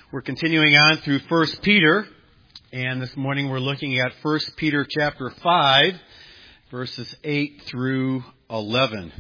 We're continuing on through 1 Peter, and this morning we're looking at 1 Peter chapter 5, verses 8 through 11.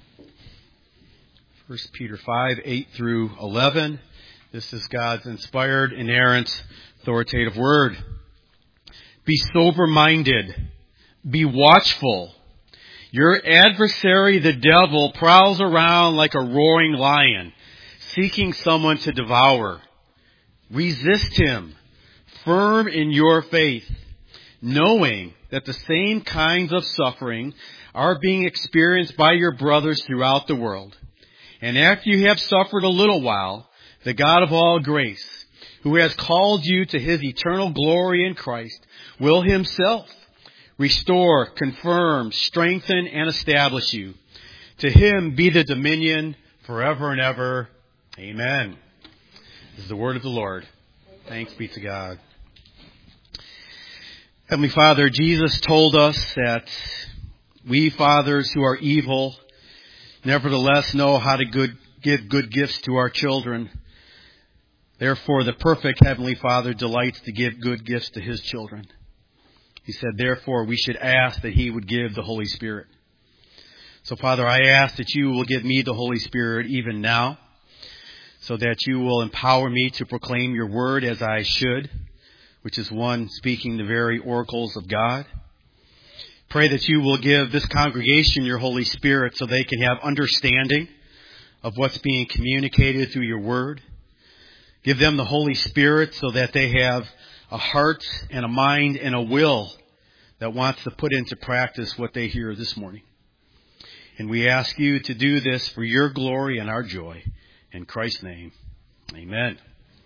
1 Peter 5, 8 through 11. This is God's inspired, inerrant, authoritative word. Be sober-minded. Be watchful. Your adversary, the devil, prowls around like a roaring lion, seeking someone to devour. Resist him, firm in your faith, knowing that the same kinds of suffering are being experienced by your brothers throughout the world. And after you have suffered a little while, the God of all grace, who has called you to his eternal glory in Christ, will himself restore, confirm, strengthen, and establish you. To him be the dominion forever and ever. Amen. This is the word of the Lord. Thanks be to God. Heavenly Father, Jesus told us that we fathers who are evil nevertheless know how to give good gifts to our children. Therefore, the perfect Heavenly Father delights to give good gifts to his children. He said, therefore, we should ask that he would give the Holy Spirit. So, Father, I ask that you will give me the Holy Spirit even now, so that you will empower me to proclaim your word as I should, which is one speaking the very oracles of God. Pray that you will give this congregation your Holy Spirit so they can have understanding of what's being communicated through your word. Give them the Holy Spirit so that they have a heart and a mind and a will that wants to put into practice what they hear this morning. And we ask you to do this for your glory and our joy. In Christ's name, amen.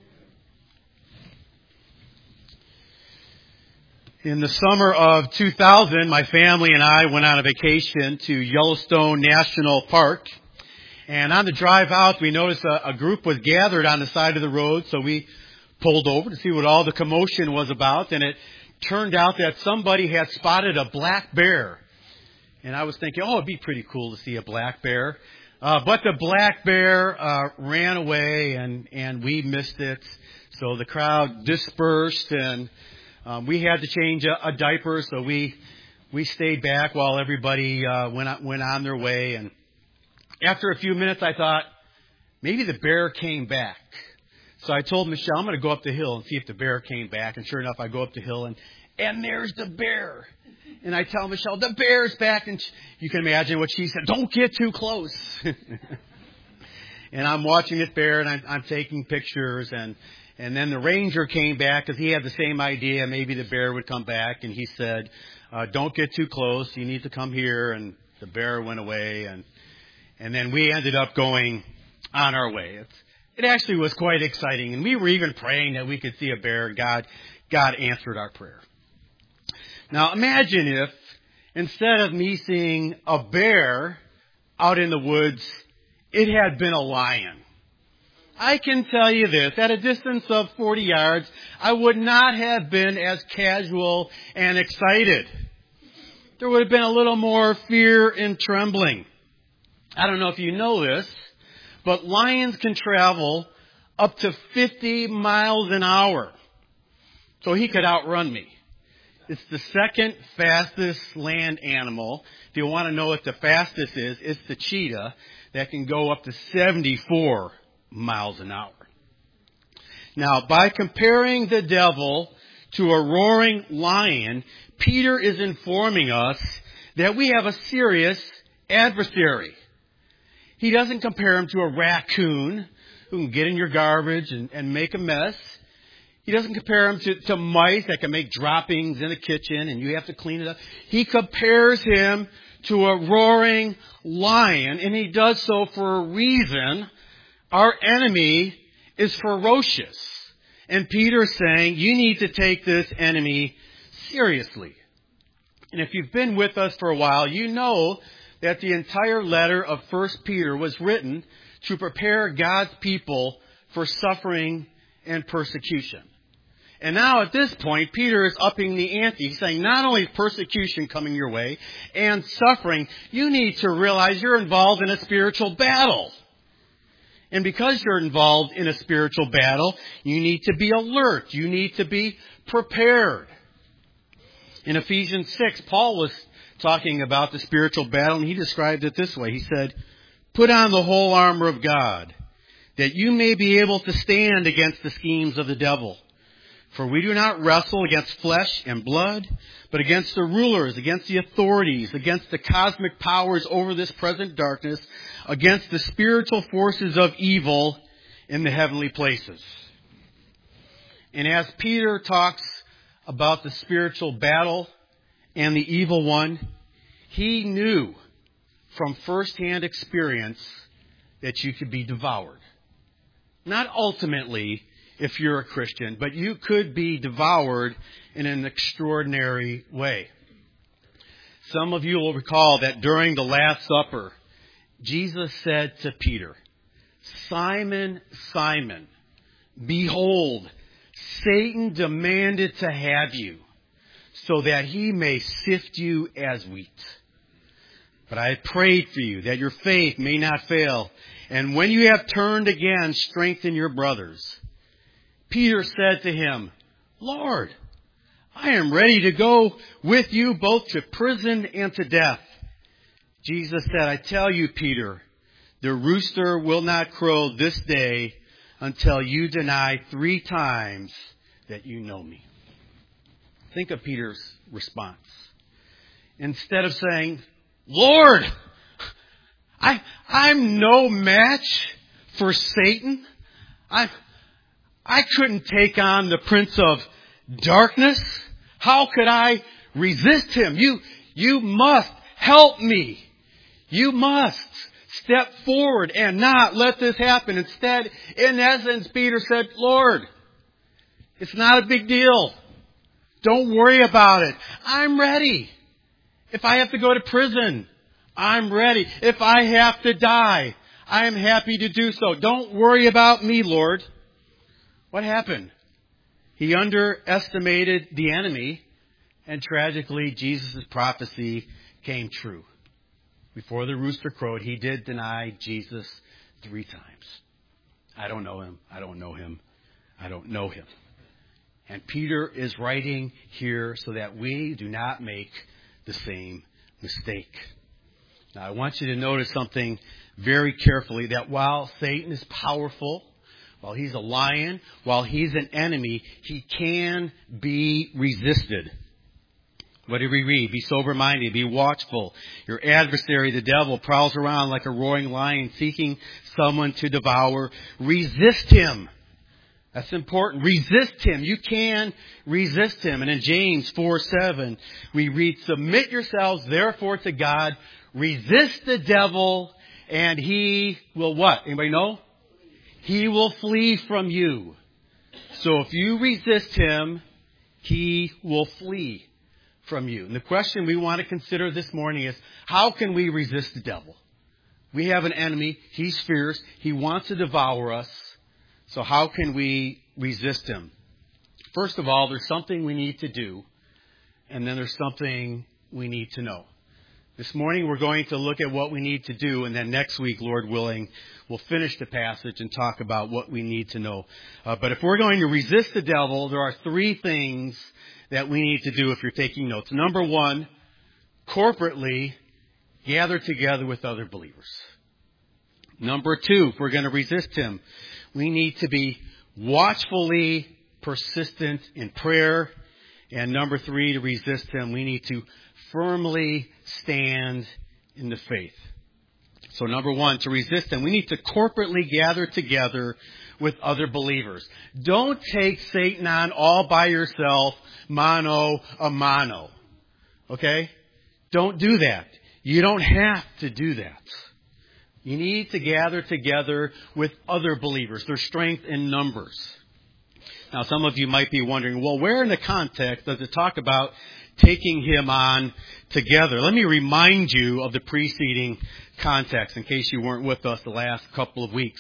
In the summer of 2000, my family and I went on a vacation to Yellowstone National Park. And on the drive out, we noticed a group was gathered on the side of the road, so we pulled over to see what all the commotion was about. And it turned out that somebody had spotted a black bear. And I was thinking, it'd be pretty cool to see a black bear. But the black bear ran away, and we missed it. So the crowd dispersed, and we had to change a diaper. So we stayed back while everybody went on their way. And after a few minutes, I thought maybe the bear came back. So I told Michelle, I'm going to go up the hill and see if the bear came back. And sure enough, I go up the hill, and there's the bear. And I tell Michelle, the bear's back. And you can imagine what she said. Don't get too close. And I'm watching this bear, and I'm taking pictures. And then the ranger came back because he had the same idea. Maybe the bear would come back. And he said, don't get too close. You need to come here. And the bear went away. And then we ended up going on our way. It actually was quite exciting. And we were even praying that we could see a bear. God answered our prayer. Now imagine if, instead of me seeing a bear out in the woods, it had been a lion. I can tell you this, at a distance of 40 yards, I would not have been as casual and excited. There would have been a little more fear and trembling. I don't know if you know this, but lions can travel up to 50 miles an hour. So he could outrun me. It's the second fastest land animal. If you want to know what the fastest is, it's the cheetah that can go up to 74 miles an hour. Now, by comparing the devil to a roaring lion, Peter is informing us that we have a serious adversary. He doesn't compare him to a raccoon who can get in your garbage and make a mess. He doesn't compare him to mice that can make droppings in the kitchen and you have to clean it up. He compares him to a roaring lion, and he does so for a reason. Our enemy is ferocious. And Peter is saying you need to take this enemy seriously. And if you've been with us for a while, you know that the entire letter of 1 Peter was written to prepare God's people for suffering and persecution. And now at this point, Peter is upping the ante. He's saying not only persecution coming your way and suffering, you need to realize you're involved in a spiritual battle. And because you're involved in a spiritual battle, you need to be alert. You need to be prepared. In Ephesians 6, Paul was talking about the spiritual battle, and he described it this way. He said, "Put on the whole armor of God, that you may be able to stand against the schemes of the devil. For we do not wrestle against flesh and blood, but against the rulers, against the authorities, against the cosmic powers over this present darkness, against the spiritual forces of evil in the heavenly places." And as Peter talks about the spiritual battle and the evil one, he knew from firsthand experience that you could be devoured. Not ultimately, if you're a Christian, but you could be devoured in an extraordinary way. Some of you will recall that during the Last Supper, Jesus said to Peter, "Simon, Simon, behold, Satan demanded to have you, so that he may sift you as wheat. But I prayed for you, that your faith may not fail. And when you have turned again, strengthen your brothers." Peter said to him, "Lord, I am ready to go with you both to prison and to death." Jesus said, "I tell you, Peter, the rooster will not crow this day until you deny 3 times that you know me." Think of Peter's response. Instead of saying, "Lord, I'm no match for Satan. I couldn't take on the prince of darkness. How could I resist him? You must help me. You must step forward and not let this happen." Instead, in essence, Peter said, "Lord, it's not a big deal. Don't worry about it. I'm ready. If I have to go to prison, I'm ready. If I have to die, I am happy to do so. Don't worry about me, Lord." What happened? He underestimated the enemy, and tragically, Jesus' prophecy came true. Before the rooster crowed, he did deny Jesus 3 times. "I don't know him. I don't know him. I don't know him." And Peter is writing here so that we do not make the same mistake. Now, I want you to notice something very carefully, that while Satan is powerful, while he's a lion, while he's an enemy, he can be resisted. What did we read? "Be sober-minded, be watchful. Your adversary, the devil, prowls around like a roaring lion seeking someone to devour. Resist him." That's important. Resist him. You can resist him. And in James 4:7, we read, "Submit yourselves therefore to God. Resist the devil, and he will" what? Anybody know? "He will flee from you." So if you resist him, he will flee from you. And the question we want to consider this morning is, how can we resist the devil? We have an enemy. He's fierce. He wants to devour us. So how can we resist him? First of all, there's something we need to do, and then there's something we need to know. This morning we're going to look at what we need to do, and then next week, Lord willing, we'll finish the passage and talk about what we need to know. But if we're going to resist the devil, there are 3 things that we need to do if you're taking notes. Number 1, corporately gather together with other believers. Number 2, if we're going to resist him, we need to be watchfully persistent in prayer. And number 3, to resist him, we need to firmly stand in the faith. So number 1, to resist him, we need to corporately gather together with other believers. Don't take Satan on all by yourself, mano a mano. Okay? Don't do that. You don't have to do that. You need to gather together with other believers. There's strength in numbers. Now, some of you might be wondering, well, where in the context does it talk about taking him on together? Let me remind you of the preceding context in case you weren't with us the last couple of weeks.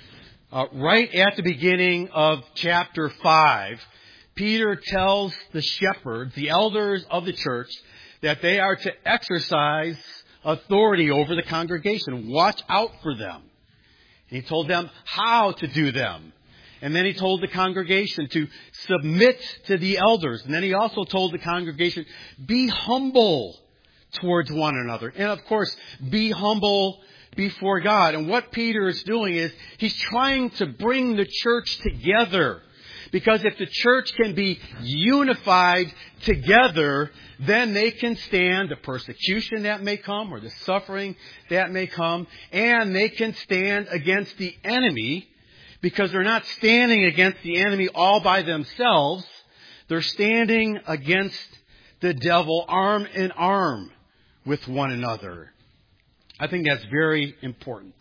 Right at the beginning of chapter 5, Peter tells the shepherds, the elders of the church, that they are to exercise authority over the congregation. Watch out for them. He told them how to do them. And then he told the congregation to submit to the elders. And then he also told the congregation, be humble towards one another. And of course, be humble before God. And what Peter is doing is he's trying to bring the church together. Because if the church can be unified together, then they can stand the persecution that may come or the suffering that may come. And they can stand against the enemy, because they're not standing against the enemy all by themselves. They're standing against the devil arm in arm with one another. I think that's very important.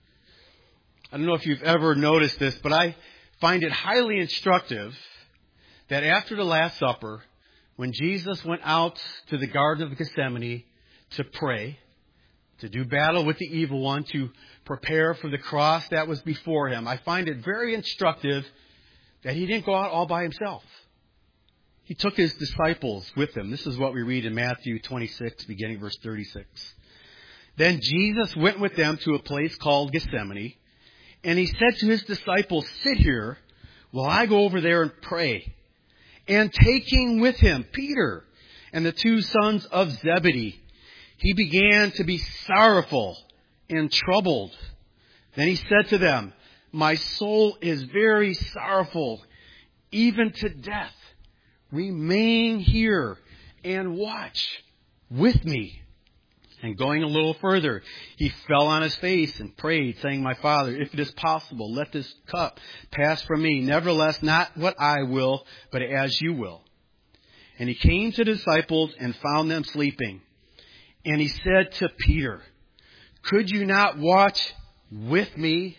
I don't know if you've ever noticed this, but I find it highly instructive that after the Last Supper, when Jesus went out to the Garden of Gethsemane to pray, to do battle with the evil one, to prepare for the cross that was before him, I find it very instructive that he didn't go out all by himself. He took his disciples with him. This is what we read in Matthew 26, beginning verse 36. Then Jesus went with them to a place called Gethsemane, and he said to his disciples, sit here while I go over there and pray. And taking with him Peter and the two sons of Zebedee, he began to be sorrowful and troubled. Then he said to them, my soul is very sorrowful, even to death. Remain here and watch with me. And going a little further, he fell on his face and prayed, saying, my Father, if it is possible, let this cup pass from me. Nevertheless, not what I will, but as you will. And he came to the disciples and found them sleeping. And he said to Peter, could you not watch with me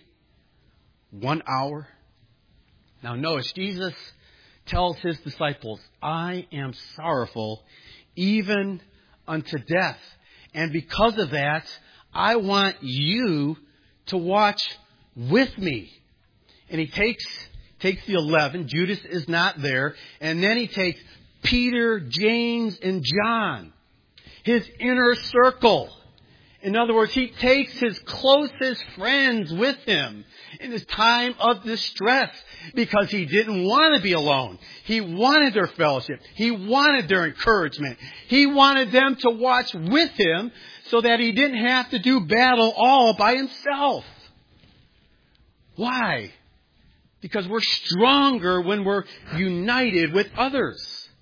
1 hour? Now notice, Jesus tells his disciples, I am sorrowful even unto death. And because of that, I want you to watch with me. And he takes the 11. Judas is not there. And then he takes Peter, James, and John, his inner circle. In other words, he takes his closest friends with him in his time of distress, because he didn't want to be alone. He wanted their fellowship. He wanted their encouragement. He wanted them to watch with him so that he didn't have to do battle all by himself. Why? Because we're stronger when we're united with others.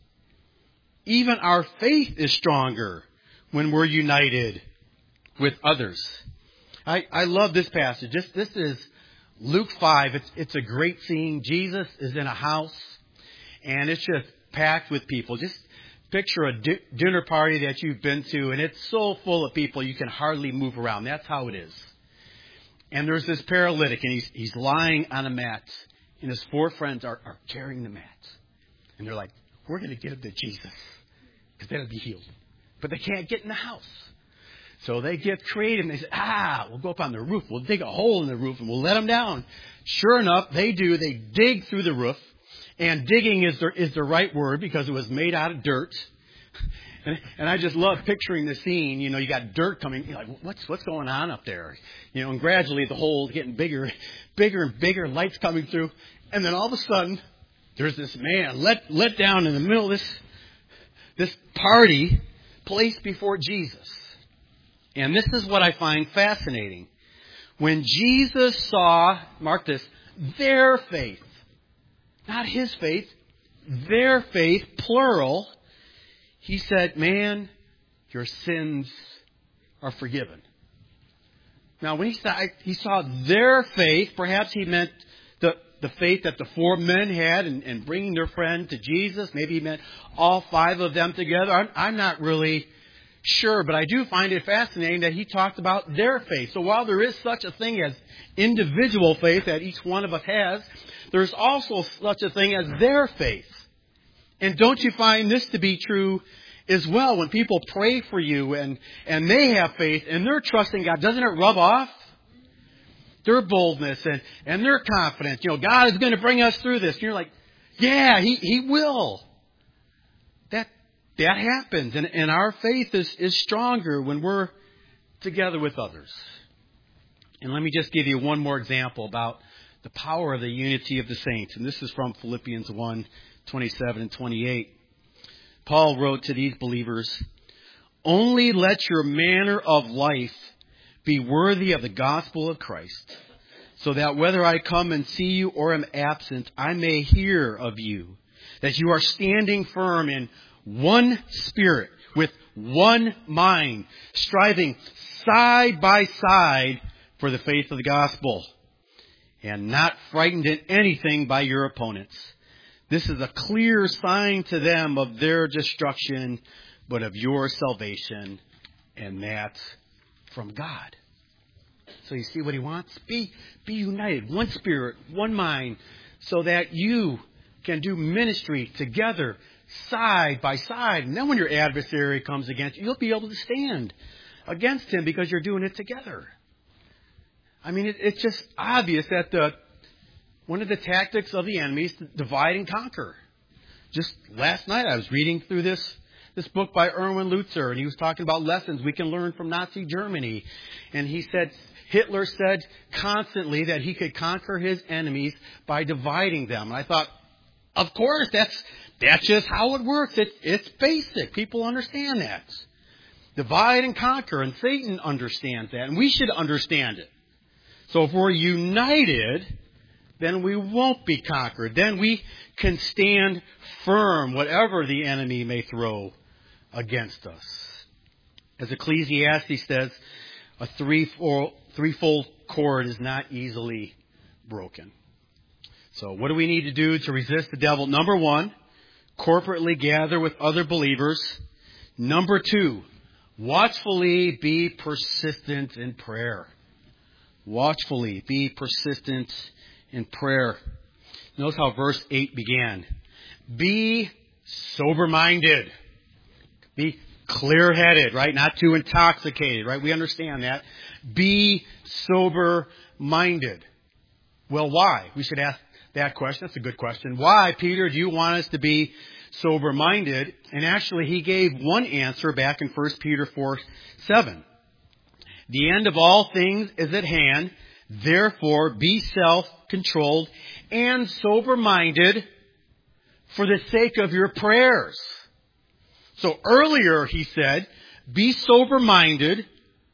Even our faith is stronger when we're united with others. I love this passage. This is Luke 5. It's a great scene. Jesus is in a house, and it's just packed with people. Just picture a dinner party that you've been to, and it's so full of people you can hardly move around. That's how it is. And there's this paralytic, and he's lying on a mat, and his four friends are carrying the mat. And they're like, we're going to get him to Jesus, because then he'll be healed. But they can't get in the house. So they get creative, and they say, we'll go up on the roof. We'll dig a hole in the roof, and we'll let them down. Sure enough, they do. They dig through the roof. And digging is the right word, because it was made out of dirt. And I just love picturing the scene. You know, you got dirt coming. You're like, what's going on up there? You know, and gradually the hole's getting bigger and bigger, lights coming through. And then all of a sudden, there's this man let down in the middle of this party placed before Jesus. And this is what I find fascinating. When Jesus saw, mark this, their faith, not his faith, their faith, plural, he said, man, your sins are forgiven. Now, when he saw their faith, perhaps he meant the faith that the four men had in bringing their friend to Jesus. Maybe he meant all five of them together. I'm not really sure, but I do find it fascinating that he talked about their faith. So while there is such a thing as individual faith that each one of us has, there's also such a thing as their faith. And don't you find this to be true as well? When people pray for you and they have faith and they're trusting God, doesn't it rub off? Their boldness and their confidence. You know, God is going to bring us through this. And you're like, yeah, He will. That happens. And our faith is stronger when we're together with others. And let me just give you one more example about the power of the unity of the saints. And this is from Philippians 1:27 and 28. Paul wrote to these believers, "Only let your manner of life be worthy of the gospel of Christ, so that whether I come and see you or am absent, I may hear of you, that you are standing firm in one spirit, with one mind, striving side by side for the faith of the gospel, and not frightened in anything by your opponents. This is a clear sign to them of their destruction, but of your salvation, and that from God." So you see what he wants? Be united, one spirit, one mind, so that you can do ministry together, side by side. And then when your adversary comes against you, you'll be able to stand against him because you're doing it together. I mean, it's just obvious that one of the tactics of the enemy is to divide and conquer. Just last night I was reading through this book by Erwin Lutzer, and he was talking about lessons we can learn from Nazi Germany. And he said, Hitler said constantly that he could conquer his enemies by dividing them. And I thought, of course, that's just how it works. It's basic. People understand that. Divide and conquer, and Satan understands that, and we should understand it. So if we're united, then we won't be conquered. Then we can stand firm, whatever the enemy may throw against us. As Ecclesiastes says, a threefold cord is not easily broken. So what do we need to do to resist the devil? Number one, corporately gather with other believers. Number two, watchfully be persistent in prayer. Watchfully be persistent in prayer. Notice how verse 8 began. Be sober-minded. Be clear-headed, right? Not too intoxicated, right? We understand that. Be sober-minded. Well, why? We should ask that question. That's a good question. Why, Peter, do you want us to be sober-minded? And actually, he gave one answer back in 1 Peter 4:7. The end of all things is at hand. Therefore, be self-controlled and sober-minded for the sake of your prayers. So earlier he said, be sober-minded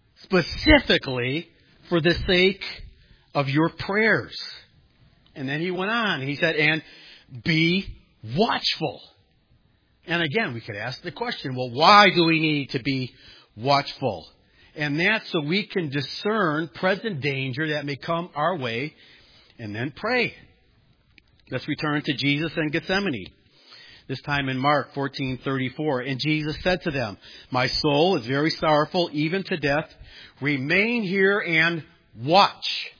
specifically for the sake of your prayers. And then he went on. He said, and be watchful. And again, we could ask the question, well, why do we need to be watchful? And that's so we can discern present danger that may come our way and then pray. Let's return to Jesus in Gethsemane. This time in Mark 14:34. And Jesus said to them, my soul is very sorrowful, even to death. Remain here and watch.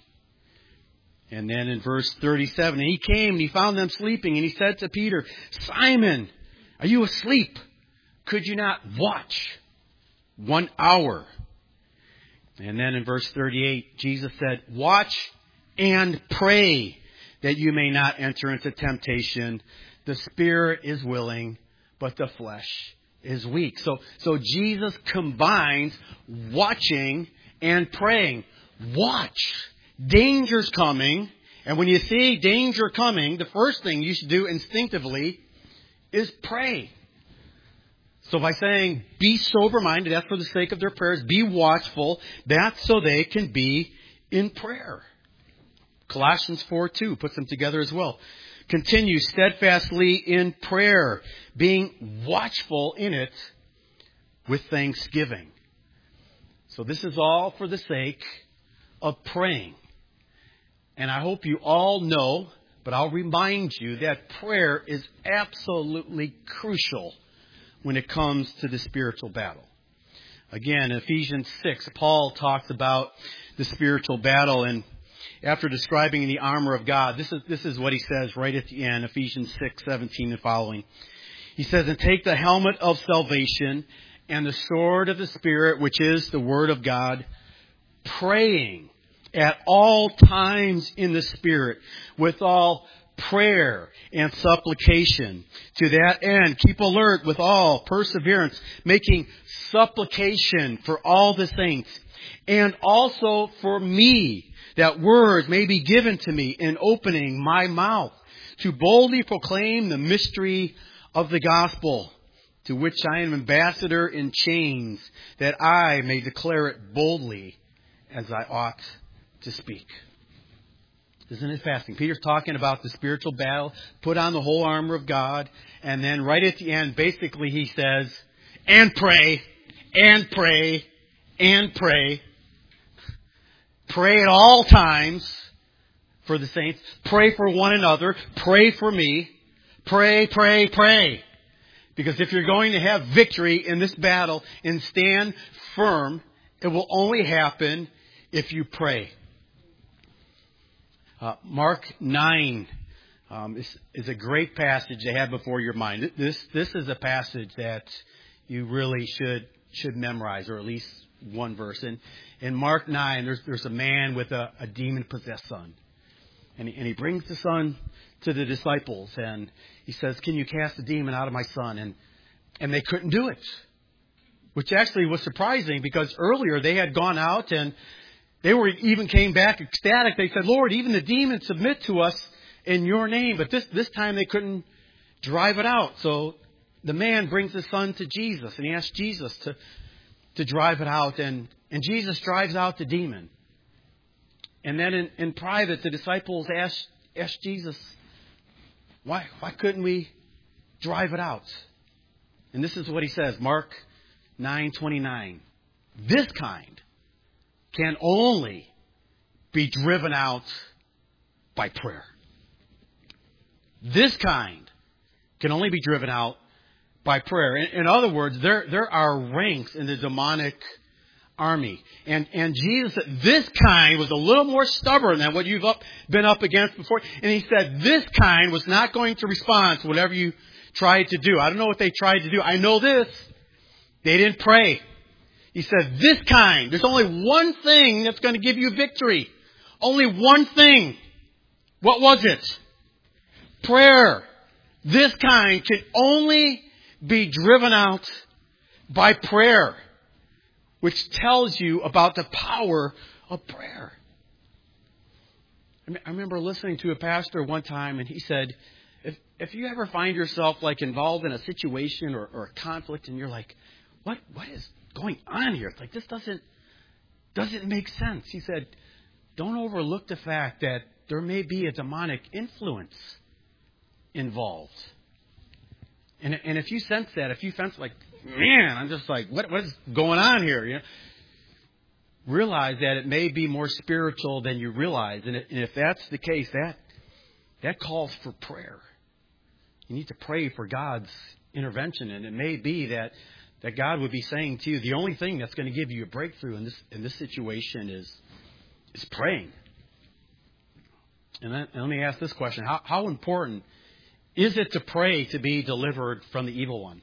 And then in verse 37, and he came and he found them sleeping. And he said to Peter, Simon, are you asleep? Could you not watch 1 hour? And then in verse 38, Jesus said, watch and pray that you may not enter into temptation. The spirit is willing, but the flesh is weak. So Jesus combines watching and praying. Watch. Danger's coming. And when you see danger coming, the first thing you should do instinctively is pray. So by saying, be sober-minded, that's for the sake of their prayers. Be watchful, that's so they can be in prayer. Colossians 4:2 puts them together as well. Continue steadfastly in prayer, being watchful in it with thanksgiving. So this is all for the sake of praying. And I hope you all know, but I'll remind you that prayer is absolutely crucial when it comes to the spiritual battle. Again, Ephesians 6, Paul talks about the spiritual battle, and after describing the armor of God, this is what he says right at the end, Ephesians 6:17 and following. He says, and take the helmet of salvation and the sword of the Spirit, which is the word of God, praying at all times in the Spirit with all prayer and supplication. To that end, keep alert with all perseverance, making supplication for all the saints, and also for me, that words may be given to me in opening my mouth, to boldly proclaim the mystery of the gospel, to which I am ambassador in chains, that I may declare it boldly as I ought to speak. Isn't it fascinating? Peter's talking about the spiritual battle, put on the whole armor of God, and then right at the end, basically he says, and pray, and pray, and pray. Pray at all times for the saints. Pray for one another. Pray for me. Pray, pray, pray. Because if you're going to have victory in this battle and stand firm, it will only happen if you pray. Mark 9 is a great passage to have before your mind. This is a passage that you really should memorize, or at least one verse. In Mark 9, there's a man with a demon-possessed son. And he brings the son to the disciples, and he says, "Can you cast the demon out of my son?" And they couldn't do it, which actually was surprising, because earlier they had gone out and they even came back ecstatic. They said, "Lord, even the demons submit to us in your name." But this time they couldn't drive it out. So the man brings his son to Jesus, and he asks Jesus to drive it out. And Jesus drives out the demon. And then in private, the disciples asked Jesus, why couldn't we drive it out? And this is what he says, Mark 9:29. This kind can only be driven out by prayer. This kind can only be driven out by prayer. In other words, there are ranks in the demonic army. And Jesus said this kind was a little more stubborn than what you've been up against before. And he said this kind was not going to respond to whatever you tried to do. I don't know what they tried to do. I know this. They didn't pray. He said this kind, there's only one thing that's going to give you victory. Only one thing. What was it? Prayer. This kind can only be driven out by prayer, which tells you about the power of prayer. I remember listening to a pastor one time, and he said, if you ever find yourself like involved in a situation or a conflict, and you're like, what is going on here? It's like, this doesn't make sense. He said, don't overlook the fact that there may be a demonic influence involved. And if you sense that, if you sense like, man, I'm just like, what is going on here? You know, realize that it may be more spiritual than you realize. And if that's the case, that calls for prayer. You need to pray for God's intervention. And it may be that God would be saying to you, the only thing that's going to give you a breakthrough in this situation is praying. And let me ask this question. How important is it to pray to be delivered from the evil one?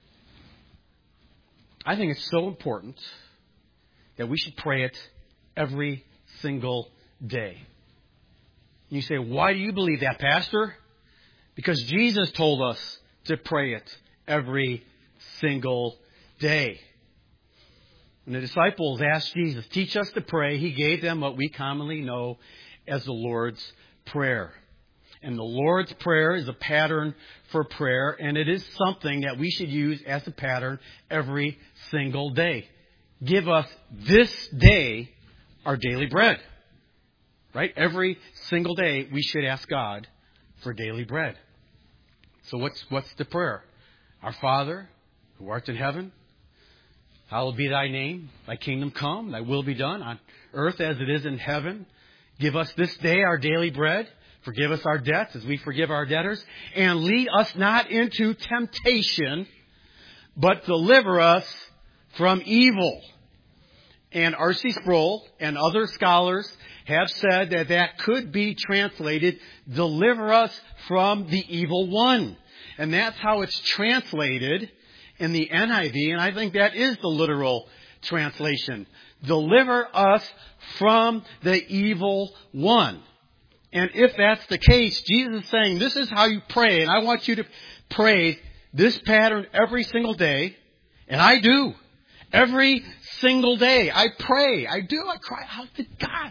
I think it's so important that we should pray it every single day. You say, why do you believe that, Pastor? Because Jesus told us to pray it every single day. When the disciples asked Jesus, teach us to pray, he gave them what we commonly know as the Lord's Prayer. And the Lord's Prayer is a pattern for prayer, and it is something that we should use as a pattern every single day. Give us this day our daily bread. Right? Every single day we should ask God for daily bread. So what's the prayer? Our Father, who art in heaven, hallowed be thy name. Thy kingdom come, thy will be done on earth as it is in heaven. Give us this day our daily bread. Forgive us our debts as we forgive our debtors. And lead us not into temptation, but deliver us from evil. And R.C. Sproul and other scholars have said that could be translated, deliver us from the evil one. And that's how it's translated in the NIV. And I think that is the literal translation. Deliver us from the evil one. And if that's the case, Jesus is saying, this is how you pray, and I want you to pray this pattern every single day. And I do. Every single day. I pray. I do. I cry out to God.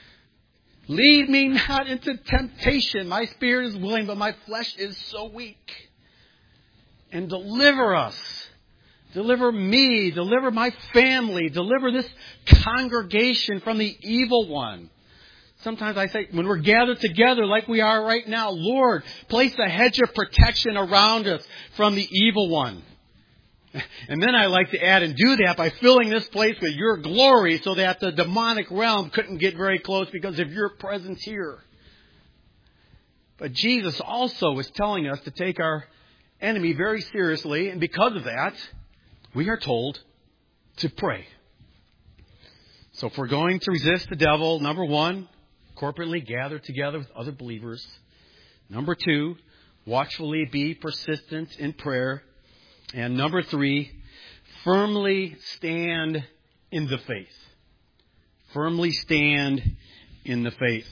Lead me not into temptation. My spirit is willing, but my flesh is so weak. And deliver us. Deliver me. Deliver my family. Deliver this congregation from the evil one. Sometimes I say, when we're gathered together like we are right now, Lord, place a hedge of protection around us from the evil one. And then I like to add and do that by filling this place with your glory so that the demonic realm couldn't get very close because of your presence here. But Jesus also is telling us to take our enemy very seriously. And because of that, we are told to pray. So if we're going to resist the devil, number one, corporately gather together with other believers. Number two, watchfully be persistent in prayer. And number three, firmly stand in the faith. Firmly stand in the faith.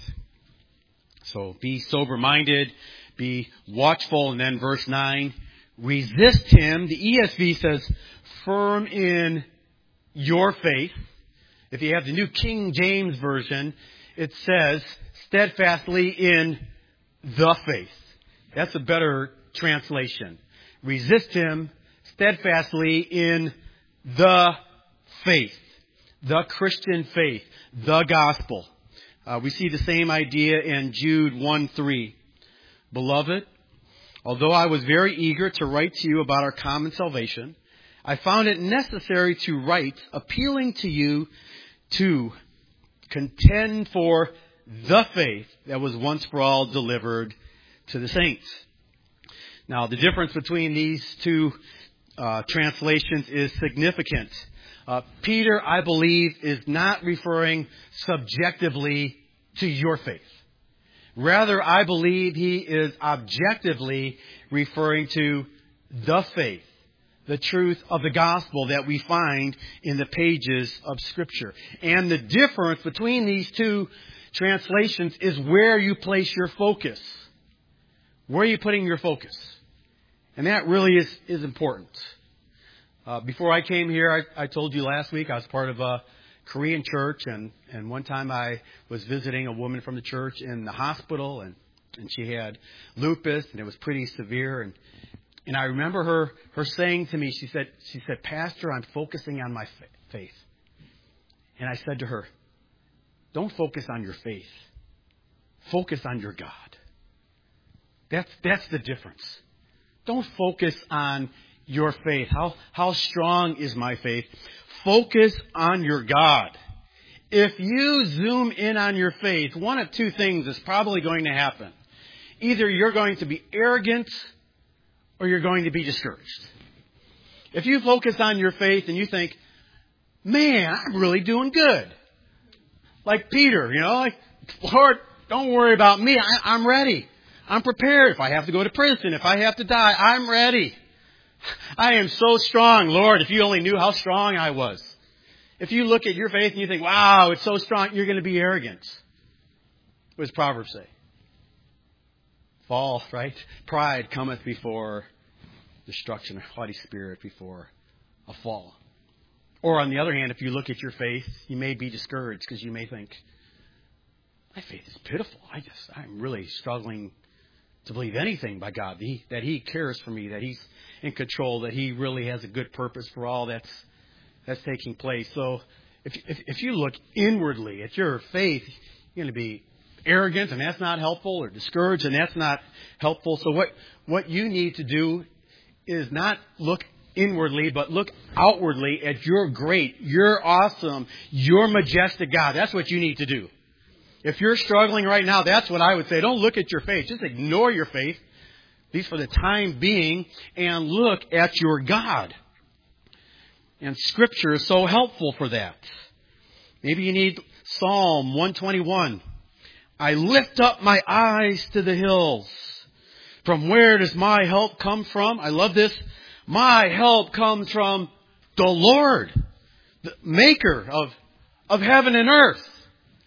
So be sober-minded, be watchful. And then verse 9, resist him. The ESV says, firm in your faith. If you have the New King James Version, it says, steadfastly in the faith. That's a better translation. Resist him steadfastly in the faith. The Christian faith. The gospel. We see the same idea in Jude 1:3. Beloved, although I was very eager to write to you about our common salvation, I found it necessary to write, appealing to you to contend for the faith that was once for all delivered to the saints. Now, the difference between these two translations is significant. Peter, I believe, is not referring subjectively to your faith. Rather, I believe he is objectively referring to the faith, the truth of the gospel that we find in the pages of Scripture. And the difference between these two translations is where you place your focus. Where are you putting your focus? And that really is important. Before I came here, I told you last week I was part of a Korean church, and one time I was visiting a woman from the church in the hospital, and she had lupus, and it was pretty severe, and I remember her saying to me, she said, Pastor, I'm focusing on my faith. And I said to her, don't focus on your faith. Focus on your God. That's the difference. Don't focus on your faith. How strong is my faith? Focus on your God. If you zoom in on your faith, one of two things is probably going to happen. Either you're going to be arrogant or you're going to be discouraged. If you focus on your faith and you think, man, I'm really doing good. Like Peter, like, Lord, don't worry about me. I'm ready. I'm prepared. If I have to go to prison, if I have to die, I'm ready. I am so strong, Lord. If you only knew how strong I was. If you look at your faith and you think, wow, it's so strong, you're going to be arrogant. What does Proverbs say? Fall, right? Pride cometh before destruction, a haughty spirit before a fall. Or on the other hand, if you look at your faith, you may be discouraged because you may think, my faith is pitiful. I'm really struggling to believe anything by God, that He cares for me, that He's in control, that He really has a good purpose for all that's taking place. So if you look inwardly at your faith, you're going to be arrogant, and that's not helpful, or discouraged, and that's not helpful. So what you need to do is not look inwardly, but look outwardly at your great, your awesome, your majestic God. That's what you need to do. If you're struggling right now, that's what I would say. Don't look at your faith. Just ignore your faith, at least for the time being, and look at your God. And Scripture is so helpful for that. Maybe you need Psalm 121. I lift up my eyes to the hills. From where does my help come from? I love this. My help comes from the Lord, the maker of heaven and earth.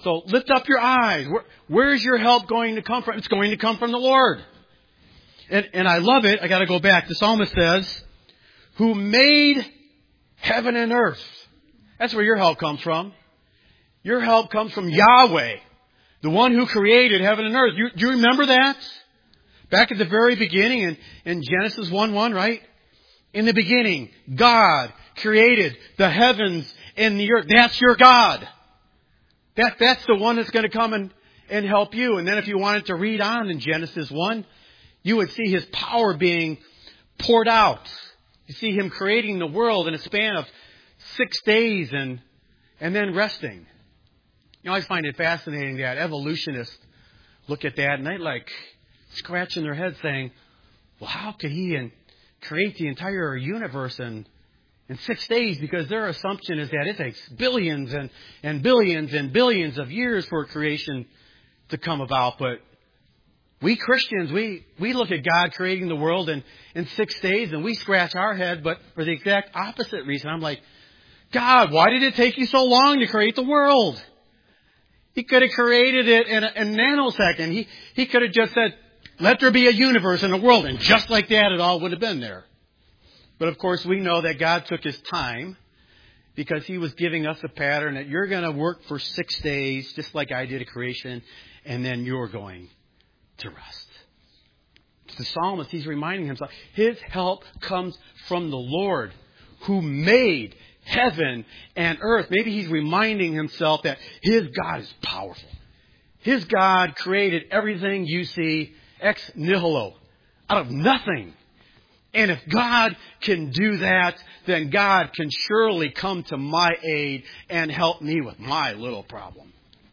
So lift up your eyes. Where is your help going to come from? It's going to come from the Lord. And I love it. I got to go back. The psalmist says, who made heaven and earth. That's where your help comes from. Your help comes from Yahweh, the one who created heaven and earth. Do you remember that? Back at the very beginning in Genesis 1:1, right? In the beginning, God created the heavens and the earth. That's your God. That's the one that's going to come and help you. And then if you wanted to read on in Genesis 1, you would see His power being poured out. You see Him creating the world in a span of 6 days and then resting. You know, I find it fascinating that evolutionists look at that and they like scratching their heads saying, well, how could He create the entire universe in 6 days? Because their assumption is that it takes billions and billions and billions of years for creation to come about. But we Christians, we look at God creating the world in 6 days and we scratch our head, but for the exact opposite reason. I'm like, God, why did it take you so long to create the world? He could have created it in a nanosecond. He could have just said, let there be a universe and a world. And just like that, it all would have been there. But of course, we know that God took His time because He was giving us a pattern that you're going to work for 6 days, just like I did at creation, and then you're going to rest. The psalmist, he's reminding himself, his help comes from the Lord who made heaven and earth. Maybe he's reminding himself that his God is powerful. His God created everything you see ex nihilo, out of nothing. And if God can do that, then God can surely come to my aid and help me with my little problem.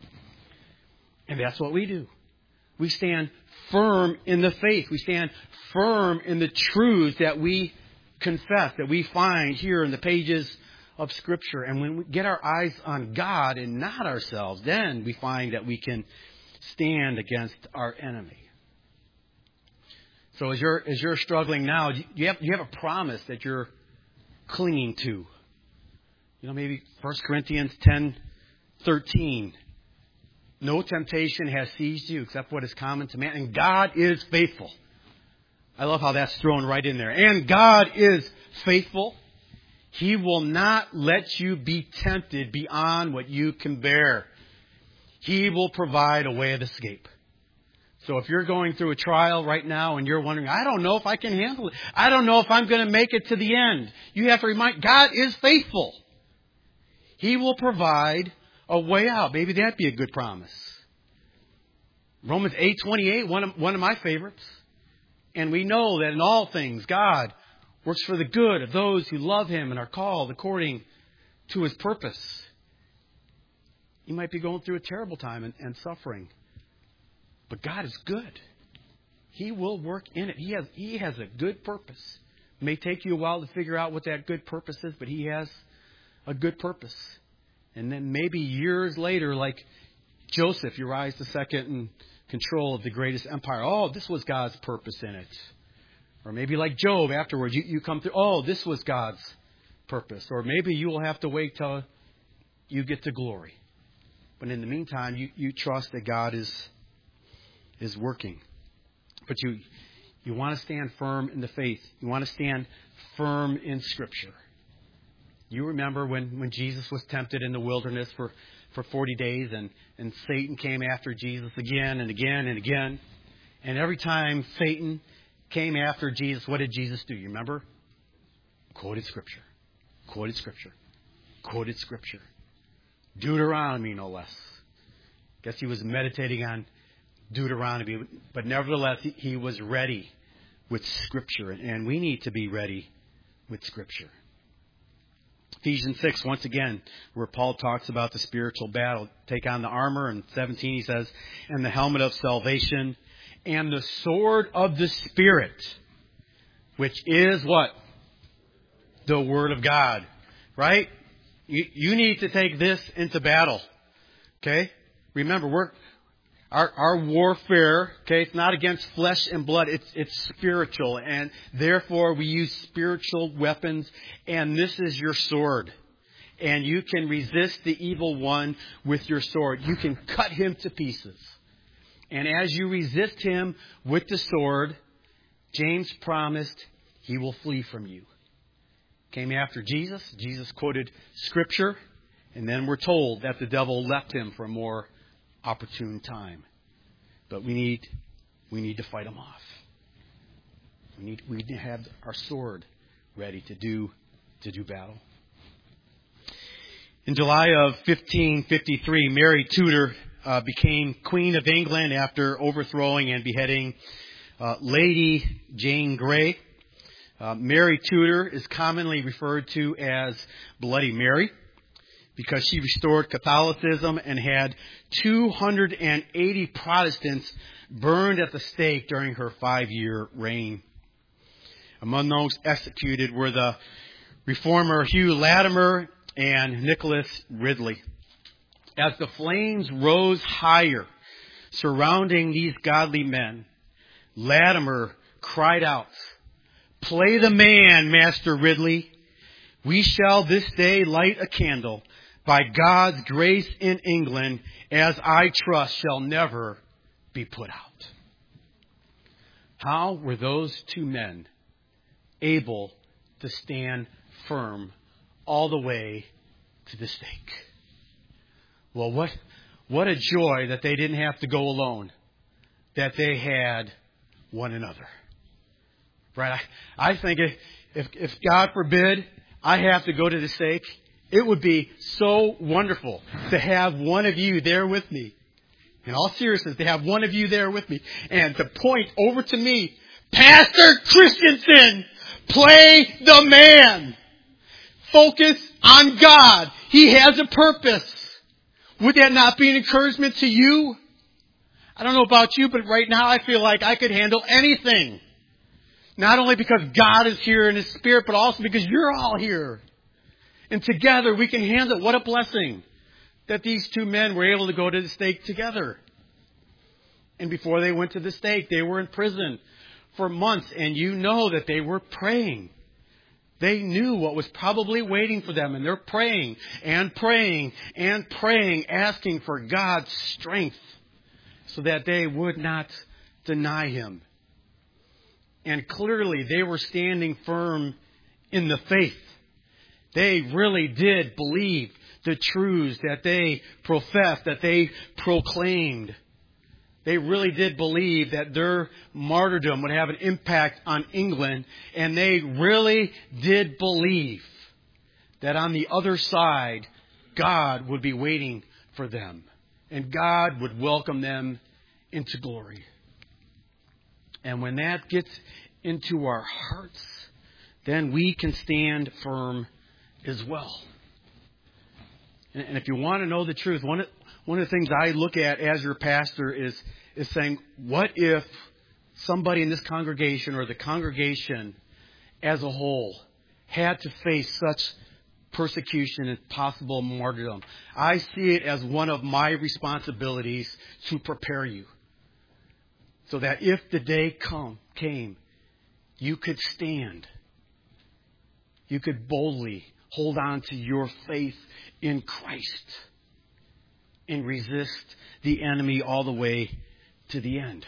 And that's what we do. We stand firm in the faith. We stand firm in the truths that we confess, that we find here in the pages of Scripture. And when we get our eyes on God and not ourselves, then we find that we can stand against our enemy. So as you're struggling now, you have a promise that you're clinging to. You know, maybe 1 Corinthians 10:13. No temptation has seized you except what is common to man. And God is faithful. I love how that's thrown right in there. And God is faithful. He will not let you be tempted beyond what you can bear. He will provide a way of escape. So if you're going through a trial right now and you're wondering, I don't know if I can handle it. I don't know if I'm going to make it to the end. You have to remind, God is faithful. He will provide a way out. Maybe that'd be a good promise. Romans 8:28, one of my favorites. And we know that in all things, God works for the good of those who love Him and are called according to His purpose. You might be going through a terrible time and suffering. But God is good. He will work in it. He has a good purpose. It may take you a while to figure out what that good purpose is, but He has a good purpose. And then maybe years later, like Joseph, you rise to second in control of the greatest empire. Oh, this was God's purpose in it. Or maybe like Job afterwards, you come through, oh, this was God's purpose. Or maybe you will have to wait till you get to glory. But in the meantime, you trust that God is working. But you want to stand firm in the faith. You want to stand firm in Scripture. You remember when Jesus was tempted in the wilderness for 40 days and Satan came after Jesus again and again and again. And every time Satan came after Jesus, what did Jesus do? You remember? Quoted Scripture. Quoted Scripture. Quoted Scripture. Deuteronomy, no less. Guess he was meditating on Deuteronomy, but nevertheless, he was ready with Scripture, and we need to be ready with Scripture. Ephesians 6, once again, where Paul talks about the spiritual battle. Take on the armor. In 17, he says, and the helmet of salvation, and the sword of the Spirit, which is what? The Word of God. Right? You need to take this into battle. Okay? Remember, our warfare, okay, it's not against flesh and blood, it's spiritual, and therefore we use spiritual weapons, and this is your sword. and you can resist the evil one with your sword. You can cut him to pieces. And as you resist him with the sword, James promised he will flee from you. Came after Jesus. Jesus quoted Scripture. And then we're told that the devil left him for a more opportune time. But we need to fight him off. We need to have our sword ready to do battle. In July of 1553, Mary Tudor became Queen of England after overthrowing and beheading Lady Jane Grey. Mary Tudor is commonly referred to as Bloody Mary because she restored Catholicism and had 280 Protestants burned at the stake during her 5-year reign. Among those executed were the reformer Hugh Latimer and Nicholas Ridley. As the flames rose higher surrounding these godly men, Latimer cried out, "Play the man, Master Ridley. We shall this day light a candle by God's grace in England, as I trust shall never be put out." How were those two men able to stand firm all the way to the stake? Well, what a joy that they didn't have to go alone, that they had one another. Right? I think if God forbid I have to go to the stake, it would be so wonderful to have one of you there with me. In all seriousness, to have one of you there with me and to point over to me, "Pastor Christensen, play the man. Focus on God. He has a purpose." Would that not be an encouragement to you? I don't know about you, but right now I feel like I could handle anything. Not only because God is here in His Spirit, but also because you're all here. And together we can handle it. What a blessing that these two men were able to go to the stake together. And before they went to the stake, they were in prison for months. And you know that they were praying. They knew what was probably waiting for them. And they're praying and praying and praying, asking for God's strength so that they would not deny Him. And clearly they were standing firm in the faith. They really did believe the truths that they professed, that they proclaimed. They really did believe that their martyrdom would have an impact on England. And they really did believe that on the other side, God would be waiting for them. And God would welcome them into glory. And when that gets into our hearts, then we can stand firm as well. And if you want to know the truth, one of the things I look at as your pastor is saying, what if somebody in this congregation or the congregation as a whole had to face such persecution and possible martyrdom? I see it as one of my responsibilities to prepare you so that if the day came, you could stand. You could boldly hold on to your faith in Christ and resist the enemy all the way to the end.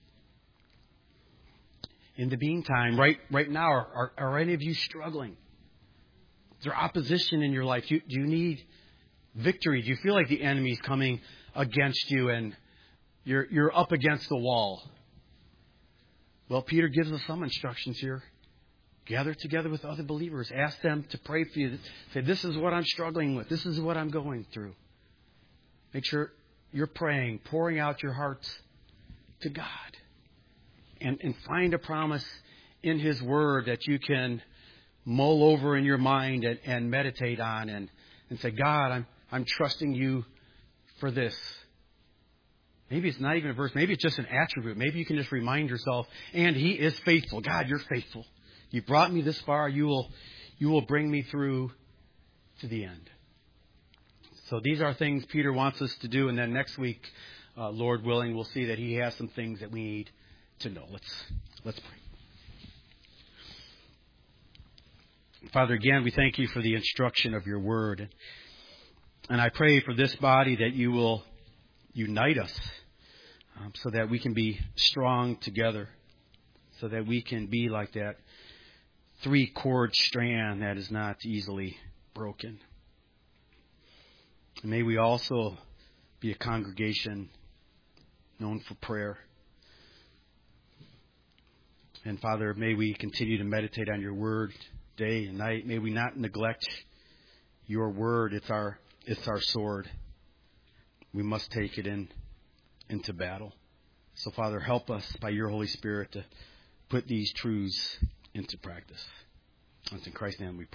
In the meantime, right now, are any of you struggling? Is there opposition in your life? Do you need victory? Do you feel like the enemy's coming against you and you're up against the wall? Well, Peter gives us some instructions here. Gather together with other believers. Ask them to pray for you. Say, this is what I'm struggling with. This is what I'm going through. Make sure you're praying, pouring out your hearts to God. And find a promise in His Word that you can mull over in your mind and meditate on and say, God, I'm trusting you for this. Maybe it's not even a verse. Maybe it's just an attribute. Maybe you can just remind yourself, and He is faithful. God, you're faithful. You brought me this far. You will bring me through to the end. So these are things Peter wants us to do. And then next week, Lord willing, we'll see that he has some things that we need to know. Let's pray. Father, again, we thank you for the instruction of your word. And I pray for this body that you will unite us so that we can be strong together, so that we can be like that three-cord strand that is not easily broken. And may we also be a congregation known for prayer. And Father, may we continue to meditate on your word day and night. May we not neglect your word. It's our sword. We must take it into battle. So Father, help us by your Holy Spirit to put these truths into practice. It's in Christ's name we pray.